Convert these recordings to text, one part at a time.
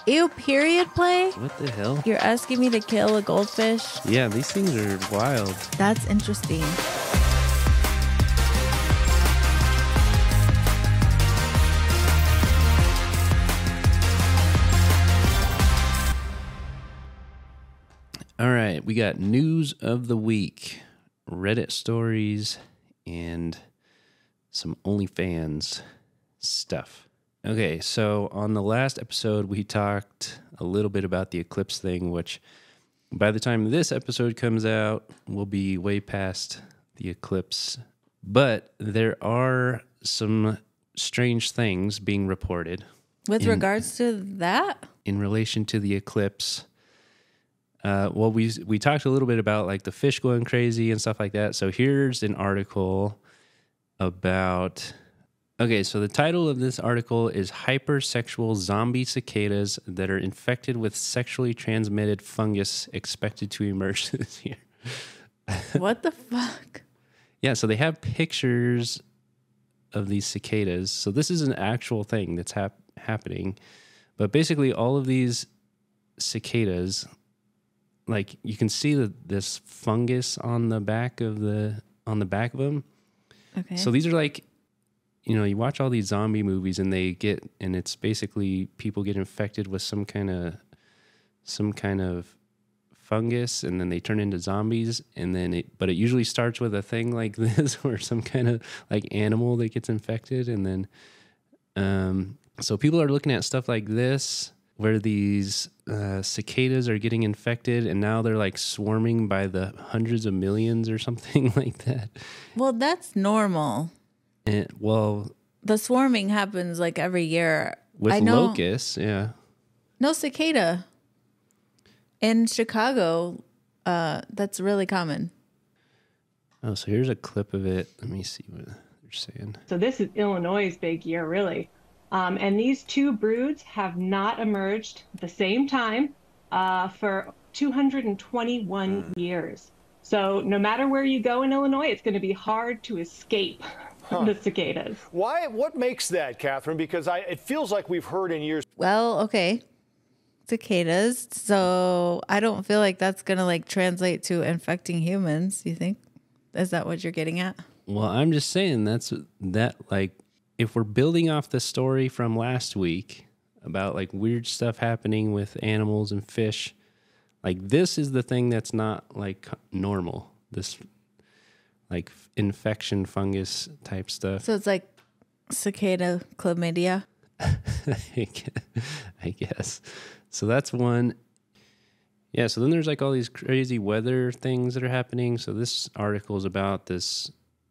Ew, period play? What the hell? You're asking me to kill a goldfish? Yeah, these things are wild. That's interesting. All right, we got news of the week, Reddit stories, and some OnlyFans stuff. Okay, so on the last episode, we talked a little bit about the eclipse thing, which by the time this episode comes out, we'll be way past the eclipse. But there are some strange things being reported. With regards to that? In relation to the eclipse. Well, we talked a little bit about like the fish going crazy and stuff like that. So here's an article about... Okay, so the title of this article is Hypersexual Zombie Cicadas that are infected with sexually transmitted fungus expected to emerge this year. What the fuck? Yeah, so they have pictures of these cicadas. So this is an actual thing that's happening. But basically all of these cicadas, like you can see this fungus on the back of them. Okay. So these are like, you know, you watch all these zombie movies and it's basically people get infected with some kind of fungus and then they turn into zombies but it usually starts with a thing like this or some kind of like animal that gets infected. And then, so people are looking at stuff like this where these cicadas are getting infected and now they're like swarming by the hundreds of millions or something like that. Well, that's normal. The swarming happens like every year. With locusts, yeah. No cicada. In Chicago, that's really common. Oh, so here's a clip of it. Let me see what they're saying. So this is Illinois' big year, really. And these two broods have not emerged at the same time for 221 years. So no matter where you go in Illinois, it's going to be hard to escape the cicadas. Why? What makes that, Catherine? Because it feels like we've heard in years. Well, okay. Cicadas. So I don't feel like that's going to like translate to infecting humans. You think? Is that what you're getting at? Well, I'm just saying that like if we're building off the story from last week about like weird stuff happening with animals and fish, like this is the thing that's not like normal. This like infection fungus type stuff. So it's like cicada chlamydia. I guess. So that's one. Yeah, so then there's like all these crazy weather things that are happening. So this article is about this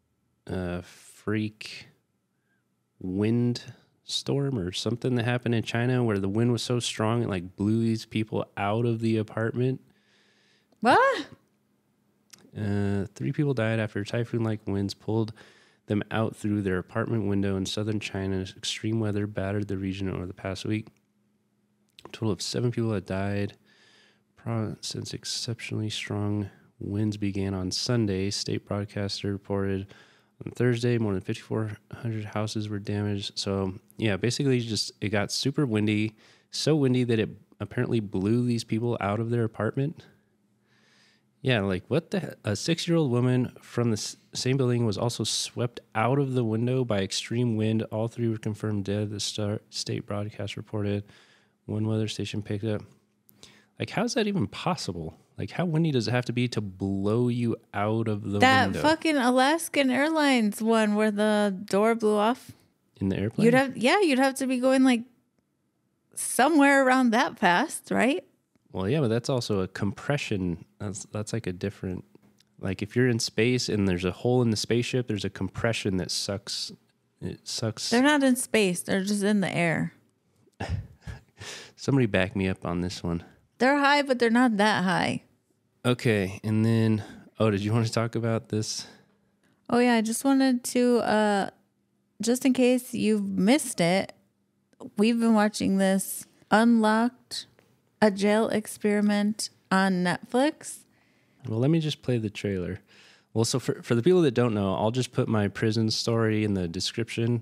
freak wind storm or something that happened in China where the wind was so strong it like blew these people out of the apartment. What? 3 people died after typhoon-like winds pulled them out through their apartment window in southern China. Extreme weather battered the region over the past week. A total of 7 people have died. Since exceptionally strong winds began on Sunday, state broadcaster reported on Thursday more than 5,400 houses were damaged. So, yeah, basically it got super windy, so windy that it apparently blew these people out of their apartment. Yeah, like what the... A 6-year-old woman from the same building was also swept out of the window by extreme wind. All 3 were confirmed dead, the state broadcast reported. One weather station picked up. Like, how's that even possible? Like, how windy does it have to be to blow you out of the window? That fucking Alaskan Airlines one where the door blew off. In the airplane? You'd have to be going like somewhere around that fast, right? Well, yeah, but that's also a compression. That's like a different... Like, if you're in space and there's a hole in the spaceship, there's a compression that sucks... It sucks... They're not in space. They're just in the air. Somebody back me up on this one. They're high, but they're not that high. Okay, and then... Oh, did you want to talk about this? Oh, yeah, I just wanted to... just in case you've missed it, we've been watching this Unlocked... A jail experiment on Netflix. Well, let me just play the trailer. Well, so for the people that don't know, I'll just put my prison story in the description.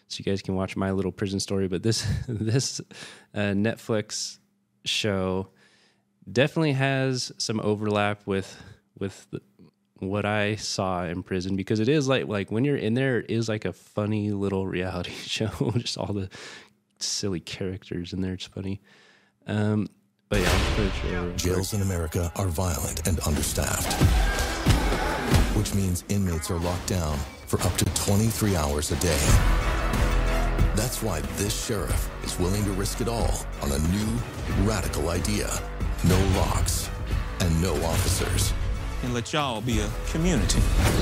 so you guys can watch my little prison story. But this Netflix show definitely has some overlap with what I saw in prison, because it is like when you're in there, it is like a funny little reality show. Just all the silly characters in there. It's funny. But yeah, I'm pretty sure. Jails in America are violent and understaffed, which means inmates are locked down for up to 23 hours a day. That's why this sheriff is willing to risk it all on a new, radical idea. No locks and no officers. And let y'all be a community.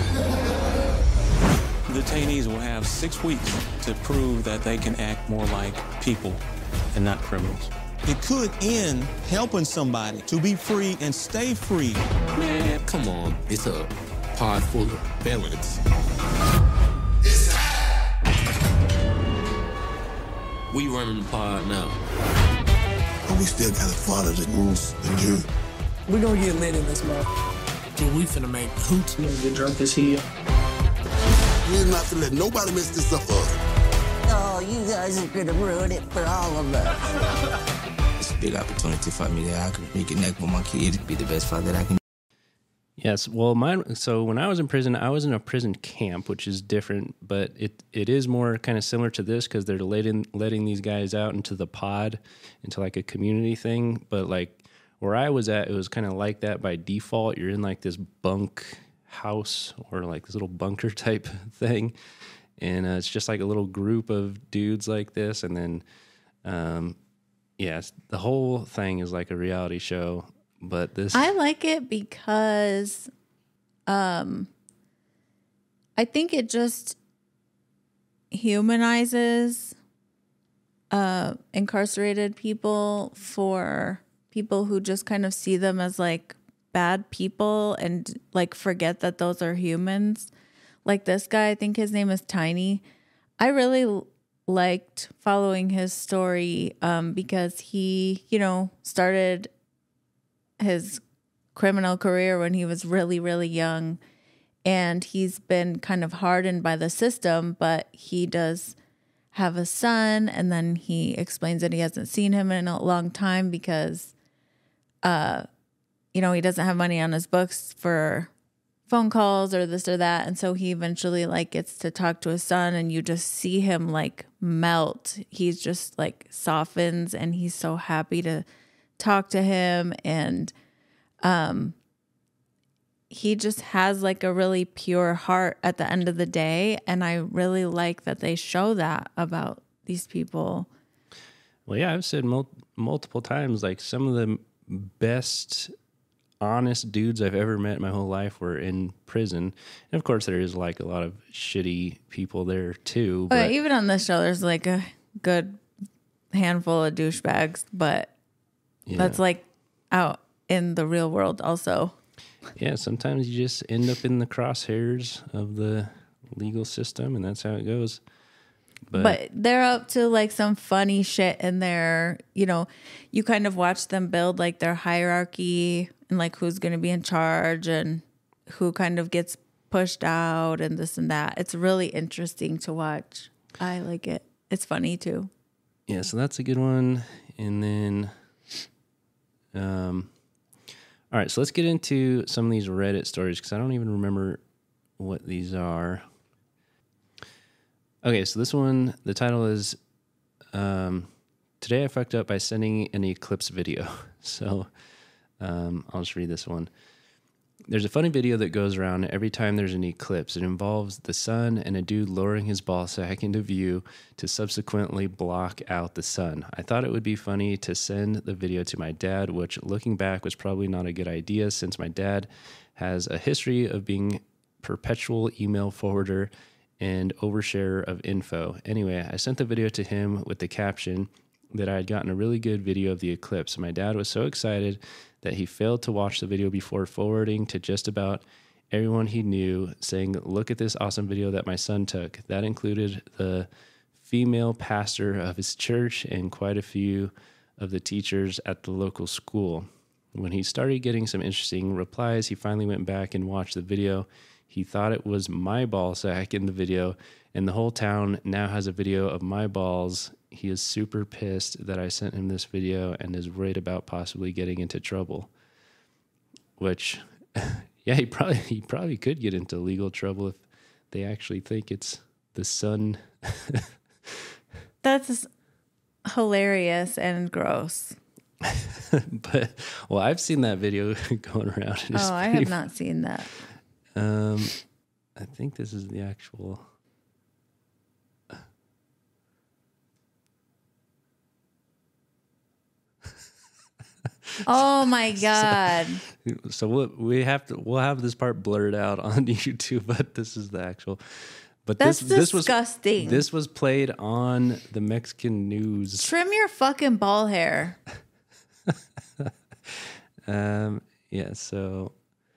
The detainees will have 6 weeks to prove that they can act more like people and not criminals. It could end helping somebody to be free and stay free. Man, come on. It's a pod full of felons. We running the pod now. But we still gotta follow the rules and you. We gonna get lit in this month. Dude, we finna make hoots. You gonna get drunk as hell. We're not to let nobody mess this up for us. Oh, you guys are gonna ruin it for all of us. It's a big opportunity for me that I can reconnect with my kid, be the best father that I can. Yes, well, so when I was in prison, I was in a prison camp, which is different, but it is more kind of similar to this, because they're letting these guys out into the pod, into like a community thing. But like where I was at, it was kind of like that by default. You're in like this bunk house or like this little bunker type thing, and it's just like a little group of dudes like this, and then the whole thing is like a reality show. But this, I like it because I think it just humanizes incarcerated people for people who just kind of see them as like bad people and like forget that those are humans. Like this guy, I think his name is Tiny. I really liked following his story because he, started his criminal career when he was really, really young, and he's been kind of hardened by the system, but he does have a son, and then he explains that he hasn't seen him in a long time because he doesn't have money on his books for phone calls or this or that, and so he eventually like gets to talk to his son, and you just see him like melt. He's just like softens, and he's so happy to talk to him, and he just has like a really pure heart at the end of the day, and I really like that they show that about these people. Well, yeah, I've said multiple times, like some of the best honest dudes I've ever met in my whole life were in prison. And of course there is like a lot of shitty people there too, but even on this show there's like a good handful of douchebags, but that's like out in the real world also. Yeah, sometimes you just end up in the crosshairs of the legal system, and that's how it goes. But they're up to like some funny shit in there. You kind of watch them build like their hierarchy and like who's going to be in charge and who kind of gets pushed out and this and that. It's really interesting to watch. I like it. It's funny too. Yeah, so that's a good one. And then, all right, so let's get into some of these Reddit stories because I don't even remember what these are. Okay, so this one, the title is, Today I fucked up by sending an eclipse video. So I'll just read this one. There's a funny video that goes around every time there's an eclipse. It involves the sun and a dude lowering his ball sack into view to subsequently block out the sun. I thought it would be funny to send the video to my dad, which looking back was probably not a good idea since my dad has a history of being perpetual email forwarder and overshare of info. Anyway, I sent the video to him with the caption that I had gotten a really good video of the eclipse. My dad was so excited that he failed to watch the video before forwarding to just about everyone he knew, saying, "Look at this awesome video that my son took." That included the female pastor of his church and quite a few of the teachers at the local school. When he started getting some interesting replies, he finally went back and watched the video. He thought it was my ball sack in the video, and the whole town now has a video of my balls. He is super pissed that I sent him this video and is worried about possibly getting into trouble. Which, yeah, he probably could get into legal trouble if they actually think it's the son. That's hilarious and gross. But, well, I've seen that video going around. I have not seen that. I think this is the actual. Oh my God. So we'll have this part blurred out on YouTube, but this is the actual. But that's this disgusting. This was played on the Mexican news. Trim your fucking ball hair. Yeah, so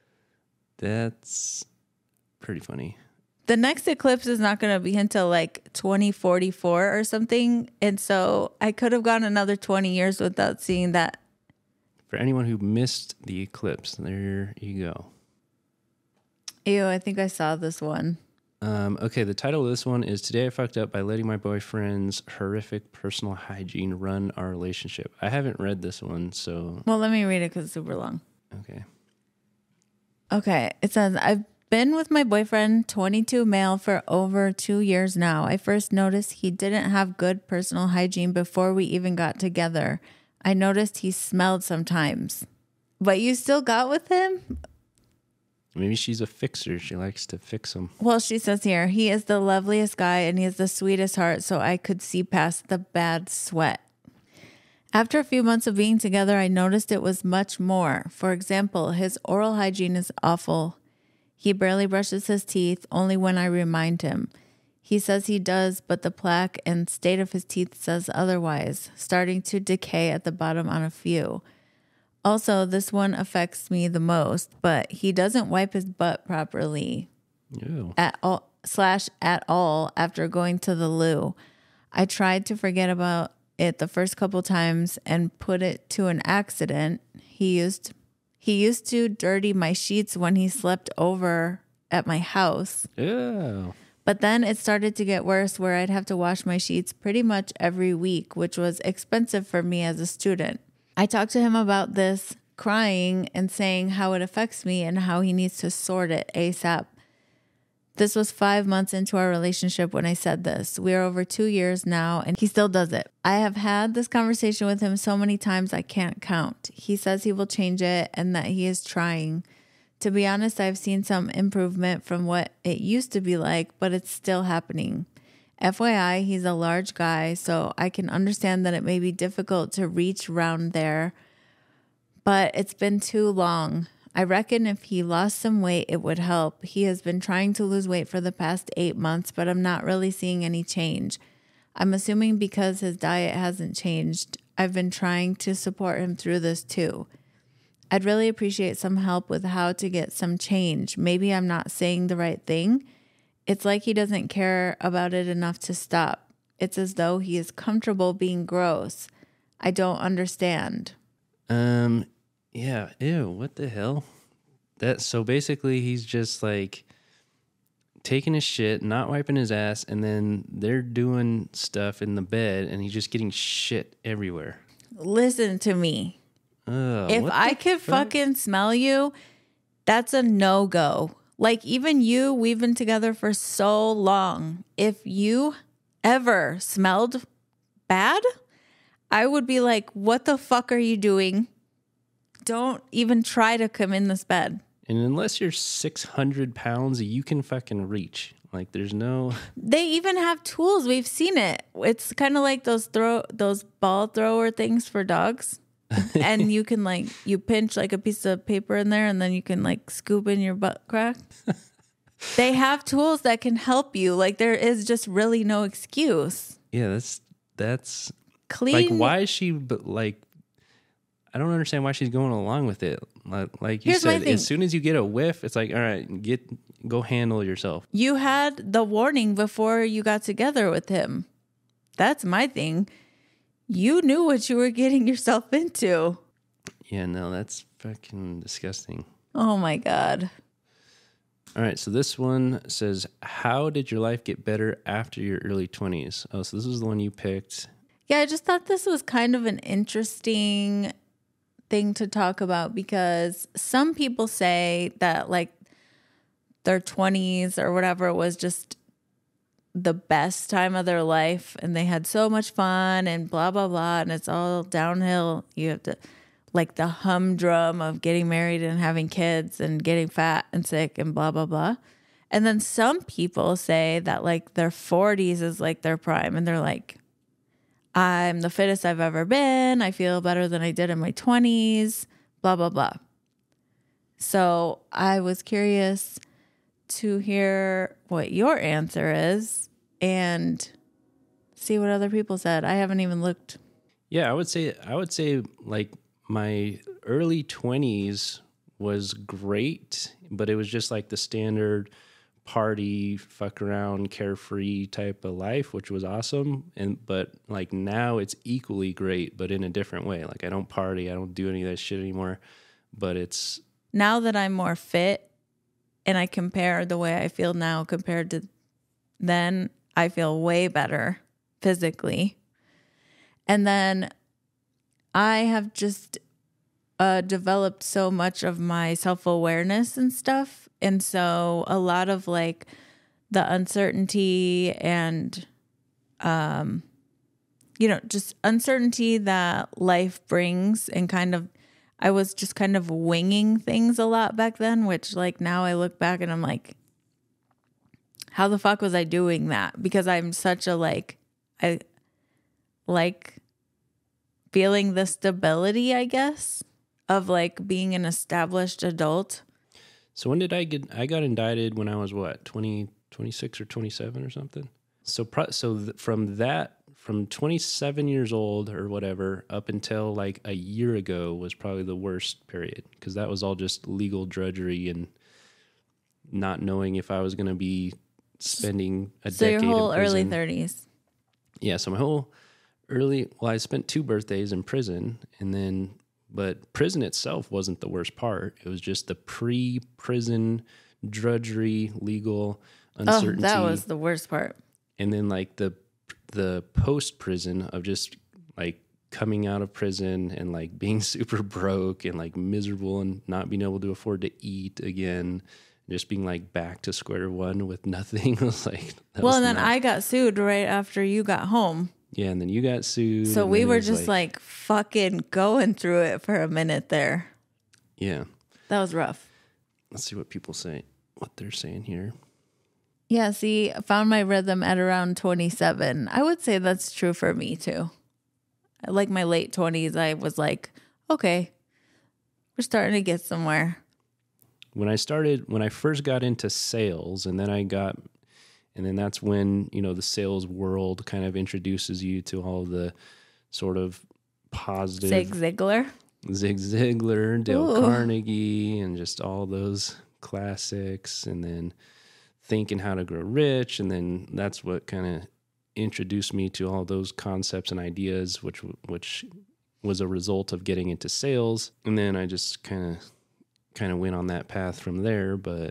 that's pretty funny. The next eclipse is not going to be until like 2044 or something. And so I could have gone another 20 years without seeing that. For anyone who missed the eclipse, there you go. Ew, I think I saw this one. Okay, the title of this one is Today I Fucked Up by Letting My Boyfriend's Horrific Personal Hygiene Run Our Relationship. I haven't read this one, so... Well, let me read it because it's super long. Okay. Okay, it says, I've been with my boyfriend, 22 male, for over 2 years now. I first noticed he didn't have good personal hygiene before we even got together. I noticed he smelled sometimes. But you still got with him? Maybe she's a fixer. She likes to fix them. Well, she says here, he is the loveliest guy and he has the sweetest heart, so I could see past the bad sweat. After a few months of being together, I noticed it was much more. For example, his oral hygiene is awful. He barely brushes his teeth, only when I remind him. He says he does, but the plaque and state of his teeth says otherwise, starting to decay at the bottom on a few. Also, this one affects me the most, but he doesn't wipe his butt properly at all after going to the loo. I tried to forget about it the first couple times and put it to an accident. He used to dirty my sheets when he slept over at my house. Yeah. But then it started to get worse where I'd have to wash my sheets pretty much every week, which was expensive for me as a student. I talked to him about this, crying and saying how it affects me and how he needs to sort it ASAP. This was 5 months into our relationship when I said this. We are over 2 years now and he still does it. I have had this conversation with him so many times I can't count. He says he will change it and that he is trying. To be honest, I've seen some improvement from what it used to be like, but it's still happening. FYI, he's a large guy, so I can understand that it may be difficult to reach around there, but it's been too long. I reckon if he lost some weight, it would help. He has been trying to lose weight for the past 8 months, but I'm not really seeing any change. I'm assuming because his diet hasn't changed. I've been trying to support him through this too. I'd really appreciate some help with how to get some change. Maybe I'm not saying the right thing. It's like he doesn't care about it enough to stop. It's as though he is comfortable being gross. I don't understand. Yeah, ew, what the hell? So basically he's just like taking his shit, not wiping his ass, and then they're doing stuff in the bed and he's just getting shit everywhere. Listen to me. If I could fucking smell you, that's a no-go. Like, even you, we've been together for so long. If you ever smelled bad, I would be like, what the fuck are you doing? Don't even try to come in this bed. And unless you're 600 pounds, you can fucking reach. Like, there's no... They even have tools. We've seen it. It's kind of like those ball thrower things for dogs. And you can you pinch like a piece of paper in there and then you can scoop in your butt crack. They have tools that can help you. Like, there is just really no excuse. Yeah, that's clean. Like, why is she I don't understand why she's going along with it. Like you said, as soon as you get a whiff, it's like, all right, go handle yourself. You had the warning before you got together with him. That's my thing. You knew what you were getting yourself into. Yeah, no, that's fucking disgusting. Oh my God. All right, so this one says, how did your life get better after your early 20s? Oh, so this is the one you picked. Yeah, I just thought this was kind of an interesting thing to talk about because some people say that like their 20s or whatever was just the best time of their life and they had so much fun and blah, blah, blah. And it's all downhill. You have to like the humdrum of getting married and having kids and getting fat and sick and blah, blah, blah. And then some people say that like their 40s is like their prime and they're like, I'm the fittest I've ever been. I feel better than I did in my 20s, blah, blah, blah. So I was curious to hear what your answer is and see what other people said. I haven't even looked. Yeah, I would say like my early 20s was great, but it was just like the standard party, fuck around, carefree type of life, which was awesome. But like now it's equally great, but in a different way. Like I don't party, I don't do any of that shit anymore. But it's now that I'm more fit and I compare the way I feel now compared to then, I feel way better physically. And then I have just developed so much of my self-awareness and stuff. And so a lot of like the uncertainty and, just uncertainty that life brings and kind of, I was just kind of winging things a lot back then, which like now I look back and I'm like, how the fuck was I doing that? Because I'm such a I like feeling the stability, I guess, of like being an established adult. So when did I got indicted when I was what, 26 or 27 or something? From 27 years old or whatever up until like a year ago was probably the worst period because that was all just legal drudgery and not knowing if I was going to be spending a decade in prison. So your whole early 30s. Yeah, so my whole I spent 2 birthdays in prison but prison itself wasn't the worst part. It was just the pre-prison drudgery, legal uncertainty. Oh, that was the worst part. And then like the post-prison of just like coming out of prison and like being super broke and like miserable and not being able to afford to eat again, just being like back to square one with nothing. It was like, and then I got sued right after you got home. Yeah, and then you got sued. So we were just like fucking going through it for a minute there. Yeah. That was rough. Let's see what people say, what they're saying here. Yeah, see, I found my rhythm at around 27. I would say that's true for me too. Like my late 20s, I was like, okay, we're starting to get somewhere. When I first got into sales and then that's when, the sales world kind of introduces you to all the sort of positive. Zig Ziglar, Dale Carnegie, and just all those classics. And then Thinking How to Grow Rich. And then that's what kind of introduced me to all those concepts and ideas, which was a result of getting into sales. And then I just kind of went on that path from there. But,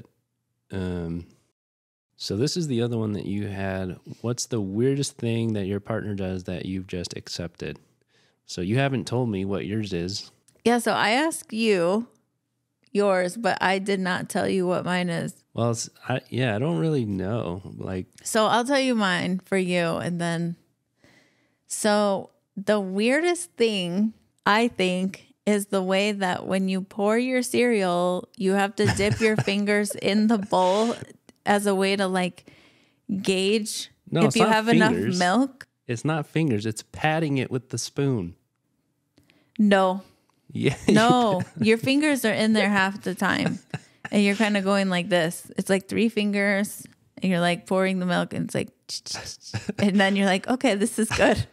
so this is the other one that you had. What's the weirdest thing that your partner does that you've just accepted? So you haven't told me what yours is. Yeah, so I asked you yours, but I did not tell you what mine is. Well, I don't really know. So I'll tell you mine for you, and then. So the weirdest thing I think is the way that when you pour your cereal, you have to dip your fingers in the bowl as a way to like gauge if you have enough milk. It's not fingers. It's patting it with the spoon. No. Yeah. No, your fingers are in there half the time. And you're kind of going like this. It's like 3 fingers and you're like pouring the milk and it's like, and then you're like, okay, this is good.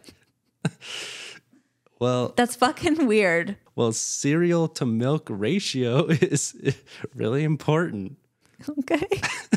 Well, that's fucking weird. Well, cereal to milk ratio is really important. Okay.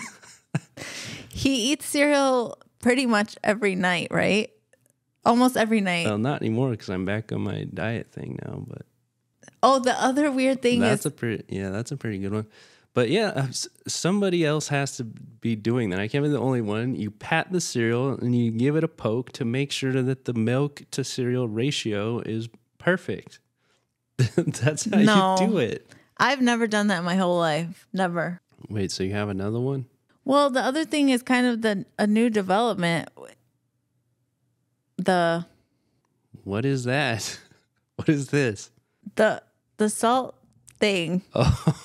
He eats cereal pretty much every night, right? Almost every night. Well, not anymore because I'm back on my diet thing now. But the other weird thing that's a pretty good one. But yeah, somebody else has to be doing that. I can't be the only one. You pat the cereal and you give it a poke to make sure that the milk to cereal ratio is perfect. That's how you do it. I've never done that in my whole life. Never. Wait, so you have another one? Well, the other thing is kind of a new development. What is that? What is this? The salt thing. Oh.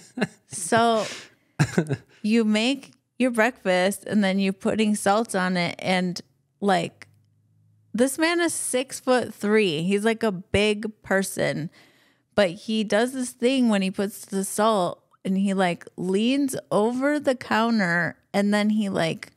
So you make your breakfast and then you're putting salt on it, and like this man is 6'3". He's like a big person, but he does this thing when he puts the salt and he like leans over the counter, and then he like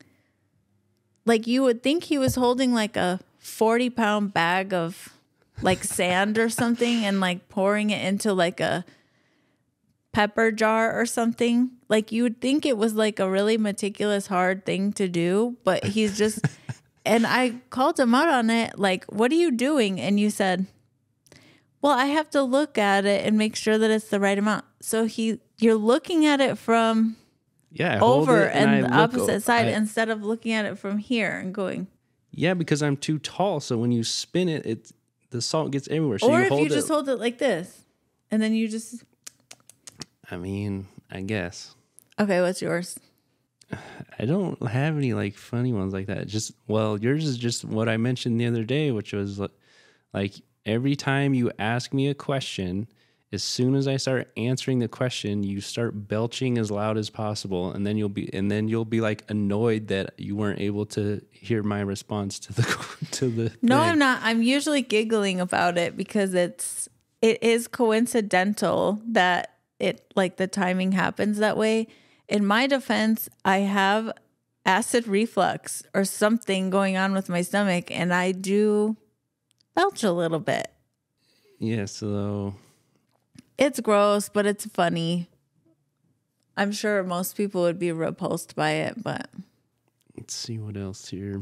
you would think he was holding like a 40-pound bag of like sand or something and like pouring it into like a pepper jar or something. Like you would think it was like a really meticulous, hard thing to do, but he's just, and I called him out on it. Like, what are you doing? And you said, well, I have to look at it and make sure that it's the right amount. So you're looking at it from over and the opposite side instead of looking at it from here and going. Yeah, because I'm too tall. So when you spin it, the salt gets everywhere. So or if you just hold it like this and then you just. I mean, I guess. Okay, what's yours? I don't have any like funny ones like that. Yours is just what I mentioned the other day, which was like every time you ask me a question, as soon as I start answering the question, you start belching as loud as possible, and then you'll be like annoyed that you weren't able to hear my response to the No, thing. I'm not. I'm usually giggling about it because it is coincidental that it like the timing happens that way. In my defense, I have acid reflux or something going on with my stomach, and I do belch a little bit. Yeah, so it's gross, but it's funny. I'm sure most people would be repulsed by it, but let's see what else here.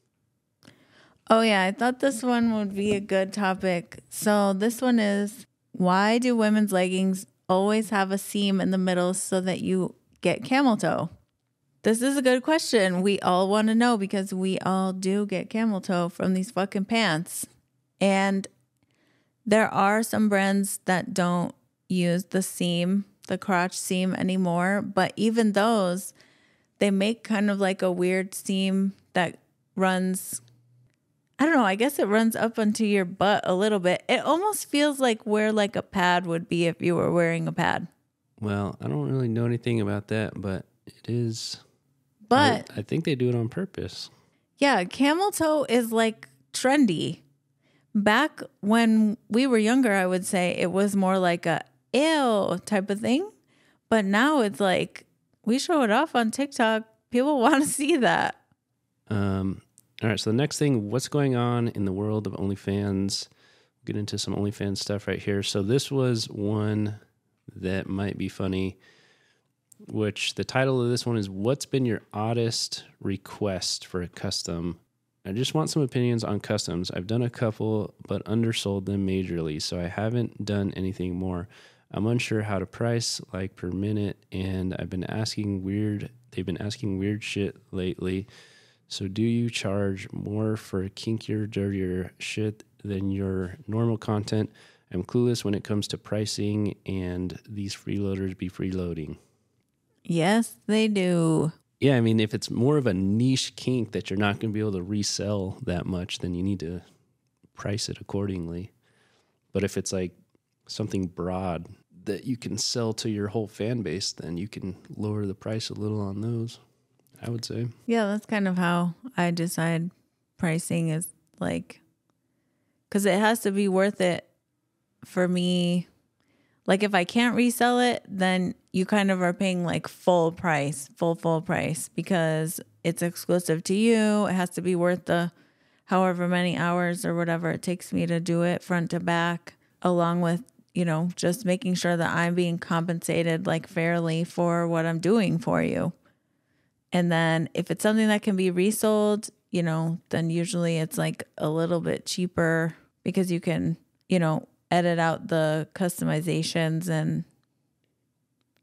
Oh yeah, I thought this one would be a good topic. So this one is, why do women's leggings always have a seam in the middle so that you get camel toe? This is a good question. We all want to know because we all do get camel toe from these fucking pants. And there are some brands that don't use the crotch seam anymore, but even those, they make kind of like a weird seam that runs, I don't know, I guess it runs up onto your butt a little bit. It almost feels like where like a pad would be if you were wearing a pad. Well, I don't really know anything about that, but it is. But I think they do it on purpose. Yeah, camel toe is like trendy. Back when we were younger, I would say it was more like a ew type of thing. But now it's like we show it off on TikTok. People want to see that. All right. So the next thing, what's going on in the world of OnlyFans? We'll get into some OnlyFans stuff right here. So this was one that might be funny, which the title of this one is, what's been your oddest request for a custom? I just want some opinions on customs. I've done a couple, but undersold them majorly, so I haven't done anything more. I'm unsure how to price, like per minute, and they've been asking weird shit lately. So do you charge more for kinkier, dirtier shit than your normal content? I'm clueless when it comes to pricing, and these freeloaders be freeloading. Yes, they do. Yeah, I mean, if it's more of a niche kink that you're not going to be able to resell that much, then you need to price it accordingly. But if it's like something broad that you can sell to your whole fan base, then you can lower the price a little on those, I would say. Yeah, that's kind of how I decide pricing is like, because it has to be worth it for me. Like if I can't resell it, then you kind of are paying like full price because it's exclusive to you. It has to be worth the however many hours or whatever it takes me to do it front to back, along with, you know, just making sure that I'm being compensated like fairly for what I'm doing for you. And then if it's something that can be resold, you know, then usually it's like a little bit cheaper because you can, you know, edit out the customizations and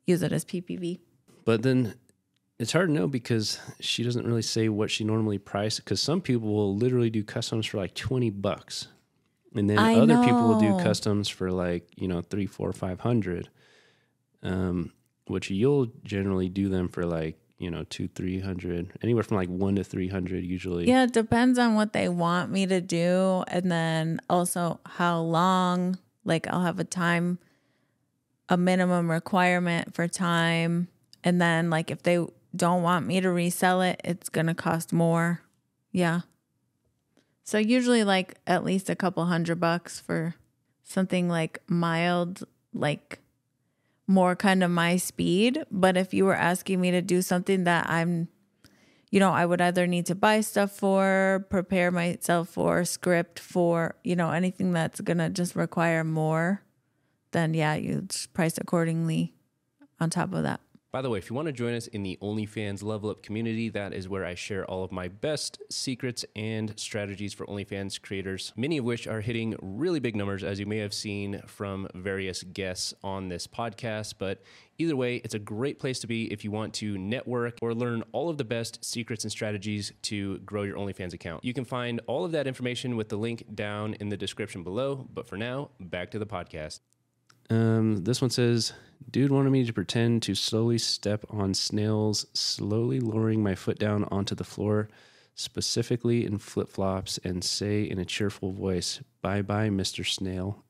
use it as PPV. But then it's hard to know because she doesn't really say what she normally prices. Because some people will literally do customs for like $20, and then other people will do customs for like, you know, $300, $400, $500, which you'll generally do them for like, you know, $200, $300, anywhere from like $100 to $300 usually. Yeah, it depends on what they want me to do, and then also how long. Like I'll have a minimum requirement for time, and then like if they don't want me to resell it, it's gonna cost more. Yeah. So usually like at least a couple $100 for something like mild, like more kind of my speed. But if you were asking me to do something that I'm, you know, I would either need to buy stuff for, prepare myself for, script for, you know, anything that's going to just require more, then yeah, you just price accordingly on top of that. By the way, if you want to join us in the OnlyFans Level Up community, that is where I share all of my best secrets and strategies for OnlyFans creators, many of which are hitting really big numbers, as you may have seen from various guests on this podcast. But either way, it's a great place to be if you want to network or learn all of the best secrets and strategies to grow your OnlyFans account. You can find all of that information with the link down in the description below. But for now, back to the podcast. This one says, dude wanted me to pretend to slowly step on snails, slowly lowering my foot down onto the floor, specifically in flip-flops, and say in a cheerful voice, "Bye-bye, Mr. Snail."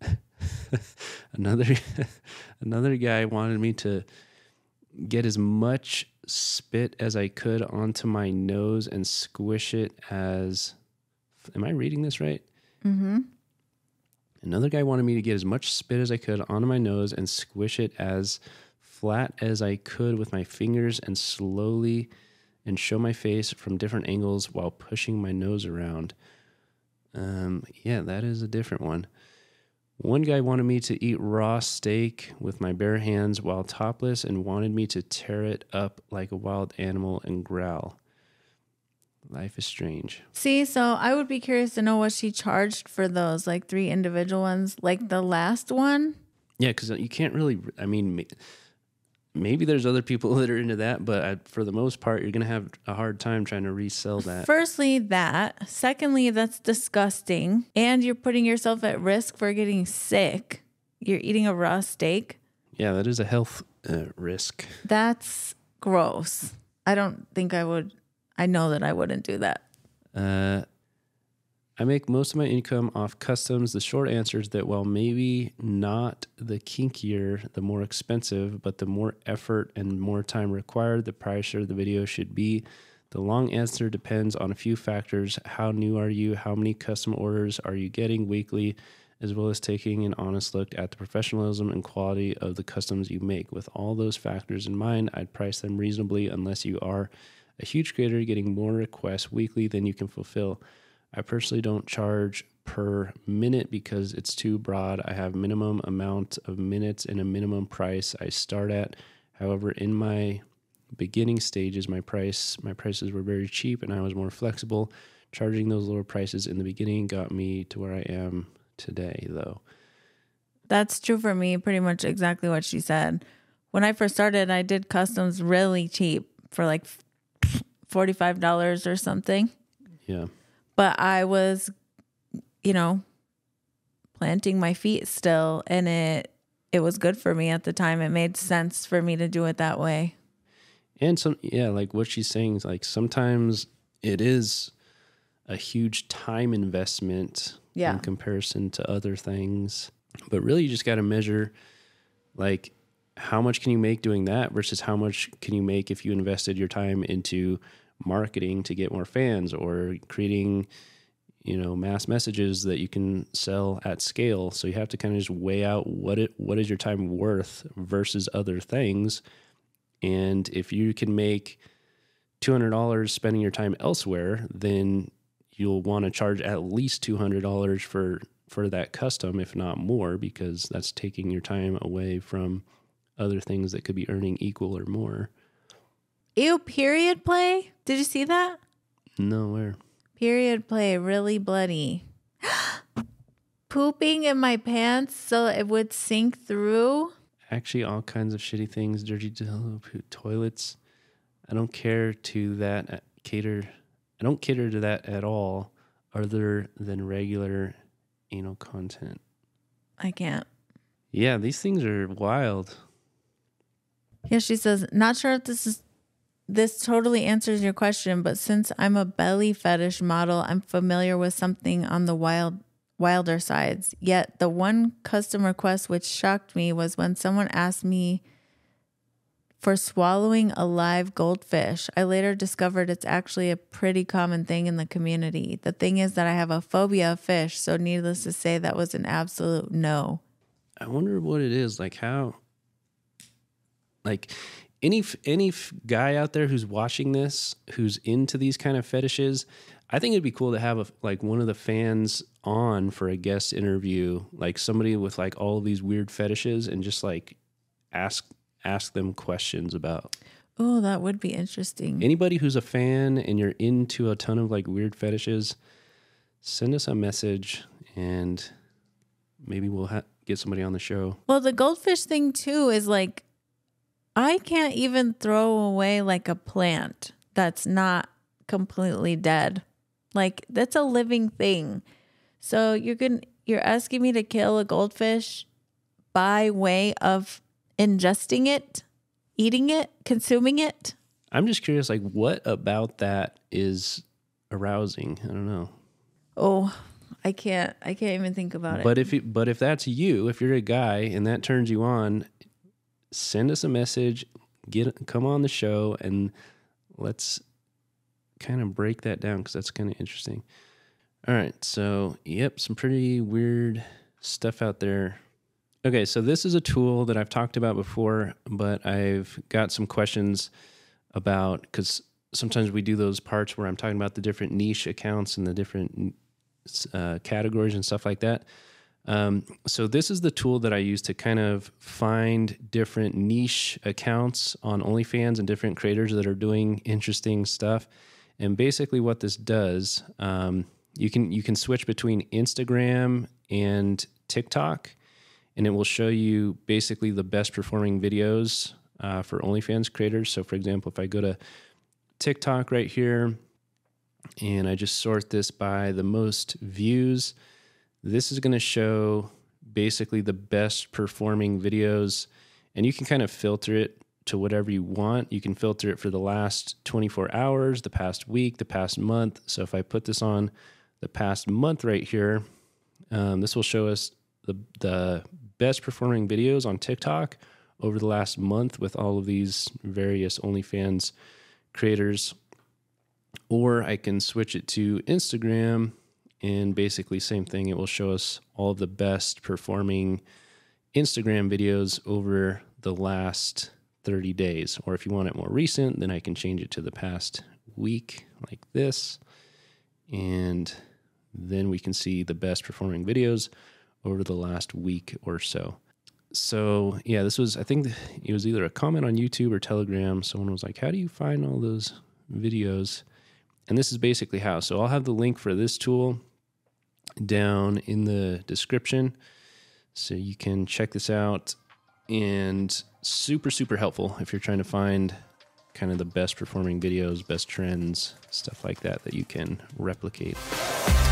Another guy wanted me to get as much spit as I could onto my nose and squish it as... Am I reading this right? Mm-hmm. Another guy wanted me to get as much spit as I could onto my nose and squish it as flat as I could with my fingers and slowly and show my face from different angles while pushing my nose around. Yeah, that is a different one. One guy wanted me to eat raw steak with my bare hands while topless and wanted me to tear it up like a wild animal and growl. Life is strange. See, so I would be curious to know what she charged for those, like 3 individual ones, like the last one. Yeah, because you can't really, I mean, maybe there's other people that are into that, but for the most part, you're going to have a hard time trying to resell that. Firstly, that. Secondly, that's disgusting. And you're putting yourself at risk for getting sick. You're eating a raw steak. Yeah, that is a health risk. That's gross. I don't think I would. I know that I wouldn't do that. I make most of my income off customs. The short answer is that while maybe not the kinkier, the more expensive, but the more effort and more time required, the pricier the video should be. The long answer depends on a few factors. How new are you? How many custom orders are you getting weekly? As well as taking an honest look at the professionalism and quality of the customs you make. With all those factors in mind, I'd price them reasonably unless you are a huge creator getting more requests weekly than you can fulfill. I personally don't charge per minute because it's too broad. I have minimum amount of minutes and a minimum price I start at. However, in my beginning stages, my prices were very cheap and I was more flexible. Charging those lower prices in the beginning got me to where I am today, though. That's true for me, pretty much exactly what she said. When I first started, I did customs really cheap for like $45 or something. Yeah. But I was, you know, planting my feet still, and it was good for me at the time. It made sense for me to do it that way. And like what she's saying is like sometimes it is a huge time investment in comparison to other things. But really you just got to measure like how much can you make doing that versus how much can you make if you invested your time into marketing to get more fans or creating, you know, mass messages that you can sell at scale. So you have to kind of just weigh out what is your time worth versus other things. And if you can make $200 spending your time elsewhere, then you'll want to charge at least $200 for that custom, if not more, because that's taking your time away from other things that could be earning equal or more. Ew, period play? Did you see that? No, where? Period play, really bloody. Pooping in my pants so it would sink through. Actually, all kinds of shitty things, dirty toilets. I don't care to that cater. I don't cater to that at all, other than regular anal content. I can't. Yeah, these things are wild. Yeah, she says, not sure if this totally answers your question, but since I'm a belly fetish model, I'm familiar with something on the wilder sides. Yet the one custom request which shocked me was when someone asked me for swallowing a live goldfish. I later discovered it's actually a pretty common thing in the community. The thing is that I have a phobia of fish, so needless to say, that was an absolute no. I wonder what it is, like how, like any guy out there who's watching this, who's into these kind of fetishes, I think it'd be cool to have one of the fans on for a guest interview, like somebody with like all of these weird fetishes, and just like ask them questions about. Oh, that would be interesting. Anybody who's a fan and you're into a ton of like weird fetishes, send us a message and maybe we'll get somebody on the show. Well, the goldfish thing too is like, I can't even throw away like a plant that's not completely dead. Like, that's a living thing. So you're asking me to kill a goldfish by way of ingesting it, eating it, consuming it? I'm just curious, like, what about that is arousing? I don't know. Oh, I can't even think about it. But if that's you, if you're a guy and that turns you on, send us a message, come on the show, and let's kind of break that down, because that's kind of interesting. All right, so yep, some pretty weird stuff out there. Okay, so this is a tool that I've talked about before, but I've got some questions about, because sometimes we do those parts where I'm talking about the different niche accounts and the different categories and stuff like that. So this is the tool that I use to kind of find different niche accounts on OnlyFans and different creators that are doing interesting stuff. And basically what this does, you can switch between Instagram and TikTok, and it will show you basically the best performing videos for OnlyFans creators. So for example, if I go to TikTok right here and I just sort this by the most views, this is going to show basically the best performing videos, and you can kind of filter it to whatever you want. You can filter it for the last 24 hours, the past week, the past month. So if I put this on the past month right here, this will show us the best performing videos on TikTok over the last month with all of these various OnlyFans creators. Or I can switch it to Instagram, and basically same thing. It will show us all of the best performing Instagram videos over the last 30 days. Or if you want it more recent, then I can change it to the past week like this. And then we can see the best performing videos over the last week or so. So yeah, this was, I think it was either a comment on YouTube or Telegram. Someone was like, how do you find all those videos? And this is basically how. So I'll have the link for this tool down in the description, so you can check this out. And super, super helpful if you're trying to find kind of the best performing videos, best trends, stuff like that you can replicate.